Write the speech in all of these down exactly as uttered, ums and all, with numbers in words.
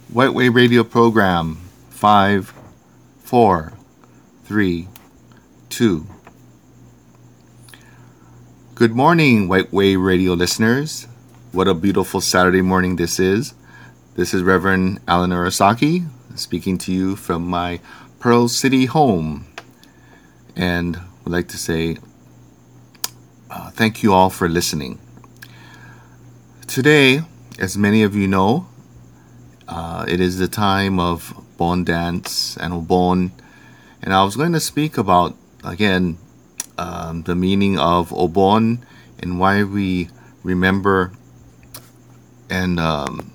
White Wave Radio Program five, four, three, two. Good morning, White Wave Radio listeners. What a beautiful Saturday morning this is. This is Reverend Alan Arasaki speaking to you from my Pearl City home. And would like to say uh, thank you all for listening. Today, as many of you know, uh, it is the time of Bon Dance and Obon. And I was going to speak about, again, um, the meaning of Obon and why we remember and um,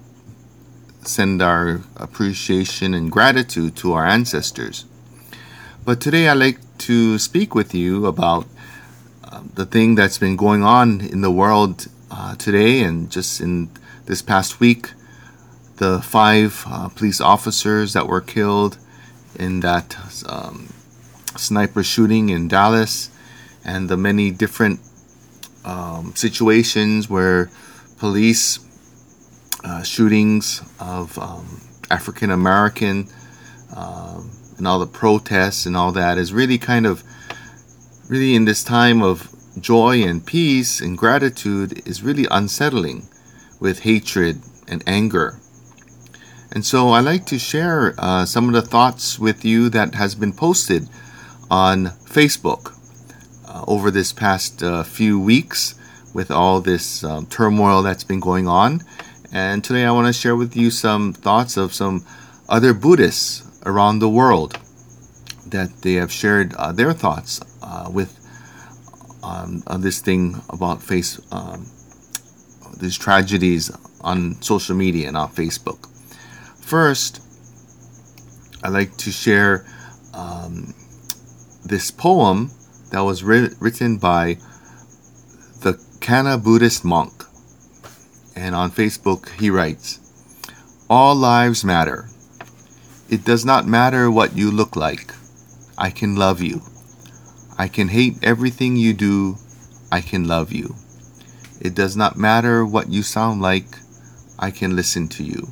send our appreciation and gratitude to our ancestors. But today I'd like to speak with you about uh, the thing that's been going on in the world uh, today and just in this past week. The five uh, police officers that were killed in that um, sniper shooting in Dallas, and the many different um, situations where police uh, shootings of um, African American um, and all the protests and all that is really kind of really in this time of joy and peace and gratitude is really unsettling with hatred and anger. And so I like to share uh, some of the thoughts with you that has been posted on Facebook uh, over this past uh, few weeks with all this um, turmoil that's been going on. And today I want to share with you some thoughts of some other Buddhists around the world that they have shared uh, their thoughts uh, with um, on this thing about face um, these tragedies on social media and on Facebook. First, I'd like to share um, this poem that was ri- written by the Kanna Buddhist monk. And on Facebook, he writes, "All lives matter. It does not matter what you look like. I can love you. I can hate everything you do. I can love you. It does not matter what you sound like. I can listen to you.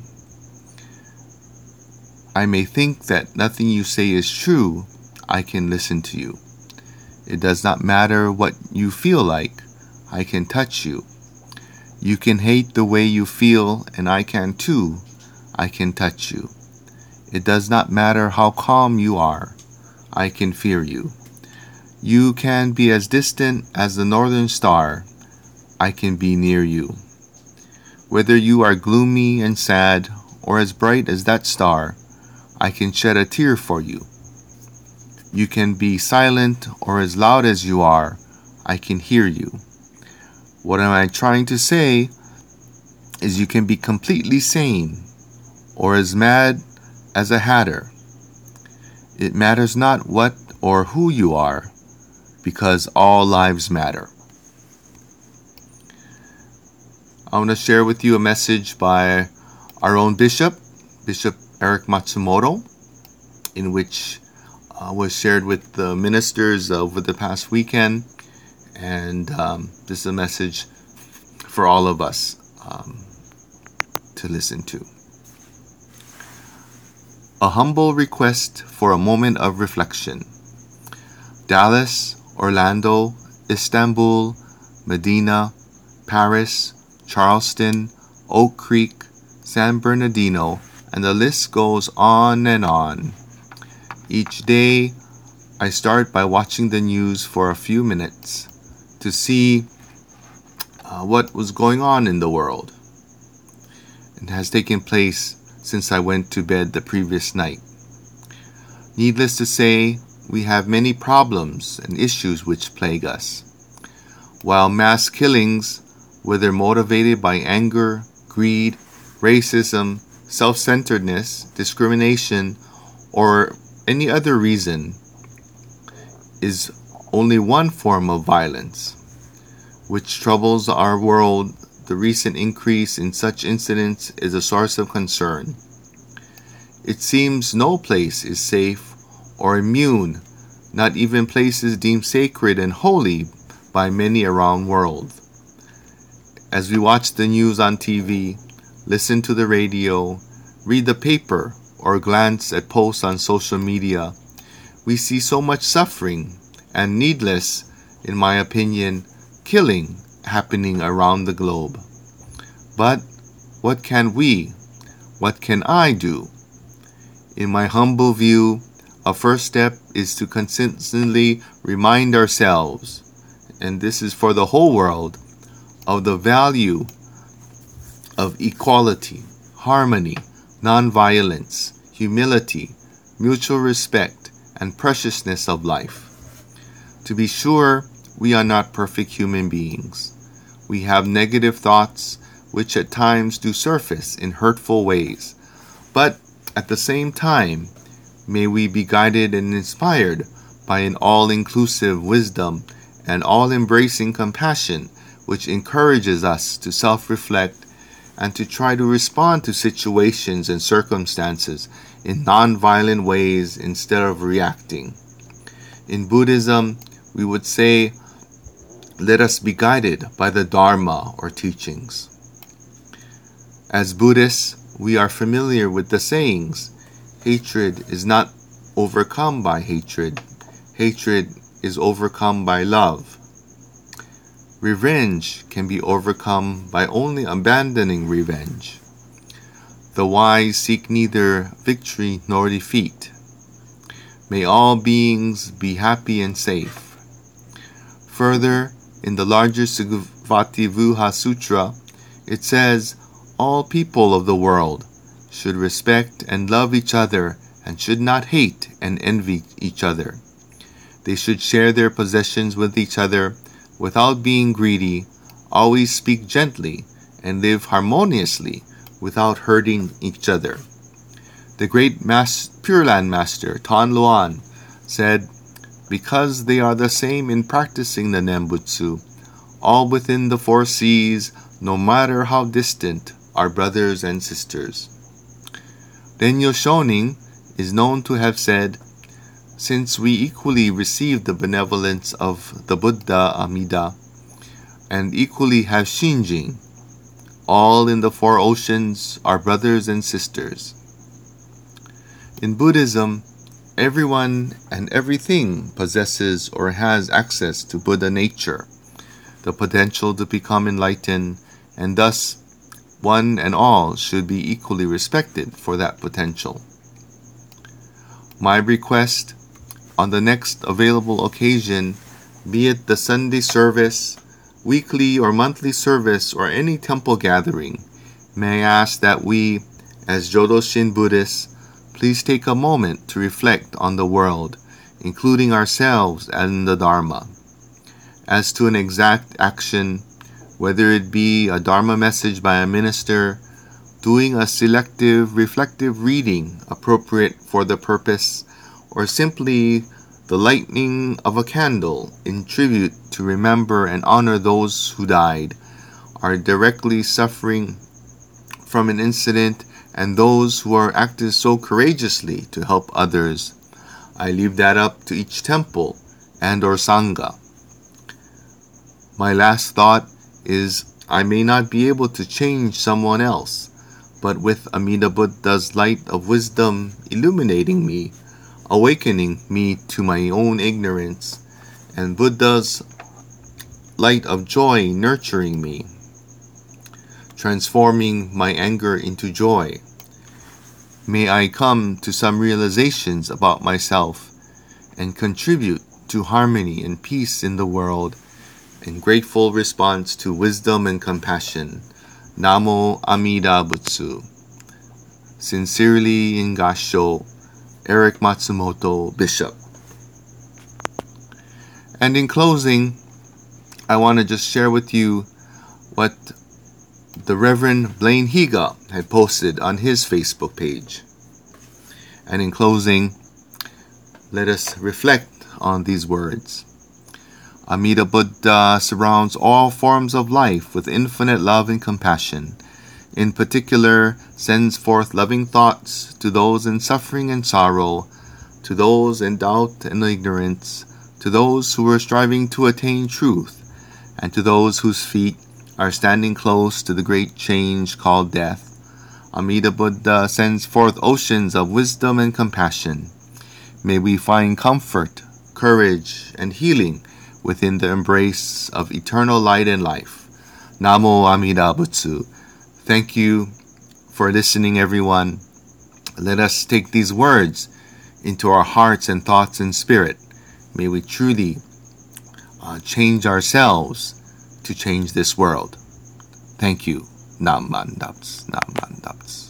I may think that nothing you say is true. I can listen to you. It does not matter what you feel like. I can touch you. You can hate the way you feel, and I can too. I can touch you. It does not matter how calm you are. I can fear you. You can be as distant as the northern star. I can be near you. Whether you are gloomy and sad, or as bright as that star, I can shed a tear for you. You can be silent or as loud as you are. I can hear you. What am I trying to say is you can be completely sane or as mad as a hatter. It matters not what or who you are, because all lives matter." I want to share with you a message by our own bishop, Bishop Eric Matsumoto, in which uh, was shared with the ministers over the past weekend. And um, this is a message for all of us um, to listen to. A humble request for a moment of reflection. Dallas, Orlando, Istanbul, Medina, Paris, Charleston, Oak Creek, San Bernardino, and the list goes on and on. Each day, I start by watching the news for a few minutes to see uh, what was going on in the world. It has taken place since I went to bed the previous night. Needless to say, we have many problems and issues which plague us. While mass killings, whether motivated by anger, greed, racism, self-centeredness, discrimination, or any other reason, is only one form of violence, which troubles our world. The recent increase in such incidents is a source of concern. It seems no place is safe or immune, not even places deemed sacred and holy by many around the world. As we watch the news on T V, listen to the radio, read the paper or glance at posts on social media, we see so much suffering and needless, in my opinion, killing happening around the globe. But what can we, what can I do? In my humble view, a first step is to consistently remind ourselves, and this is for the whole world, of the value of equality, harmony, nonviolence, humility, mutual respect, and preciousness of life. To be sure, we are not perfect human beings. We have negative thoughts which at times do surface in hurtful ways. But at the same time, may we be guided and inspired by an all-inclusive wisdom and all-embracing compassion which encourages us to self-reflect and to try to respond to situations and circumstances in non-violent ways instead of reacting. In Buddhism, we would say, let us be guided by the Dharma or teachings. As Buddhists, we are familiar with the sayings, hatred is not overcome by hatred. Hatred is overcome by love. Revenge can be overcome by only abandoning revenge. The wise seek neither victory nor defeat. May all beings be happy and safe. Further, in the larger Sugavati-Vuha Sutra, it says, all people of the world should respect and love each other and should not hate and envy each other. They should share their possessions with each other without being greedy, always speak gently, and live harmoniously without hurting each other. The great Mas- Pure Land Master, Tan Luan, said, because they are the same in practicing the Nembutsu, all within the four seas, no matter how distant, are brothers and sisters. Renyo Shonin is known to have said, since we equally receive the benevolence of the Buddha Amida and equally have Shinjin, all in the four oceans are brothers and sisters. In Buddhism, everyone and everything possesses or has access to Buddha nature, the potential to become enlightened, and thus one and all should be equally respected for that potential. My request, on the next available occasion, be it the Sunday service, weekly or monthly service, or any temple gathering, may I ask that we, as Jodoshin Buddhists, please take a moment to reflect on the world, including ourselves and the Dharma. As to an exact action, whether it be a Dharma message by a minister, doing a selective, reflective reading appropriate for the purpose, or simply the lighting of a candle in tribute to remember and honor those who died, are directly suffering from an incident, and those who are acting so courageously to help others, I leave that up to each temple and or Sangha. My last thought is, I may not be able to change someone else, but with Amida Buddha's light of wisdom illuminating me, awakening me to my own ignorance, and Buddha's light of joy nurturing me, transforming my anger into joy, may I come to some realizations about myself and contribute to harmony and peace in the world in grateful response to wisdom and compassion. Namo Amida Butsu. Sincerely in Gasho, Eric Matsumoto, Bishop. And in closing, I want to just share with you what the Reverend Blaine Higa had posted on his Facebook page. And in closing, let us reflect on these words. Amida Buddha surrounds all forms of life with infinite love and compassion. In particular, sends forth loving thoughts to those in suffering and sorrow, to those in doubt and ignorance, to those who are striving to attain truth, and to those whose feet are standing close to the great change called death. Amida Buddha sends forth oceans of wisdom and compassion. May we find comfort, courage, and healing within the embrace of eternal light and life. Namo Amida Butsu. Thank you for listening, everyone. Let us take these words into our hearts and thoughts and spirit. May we truly uh, change ourselves to change this world. Thank you. Nam Mandats. Nam Mandats.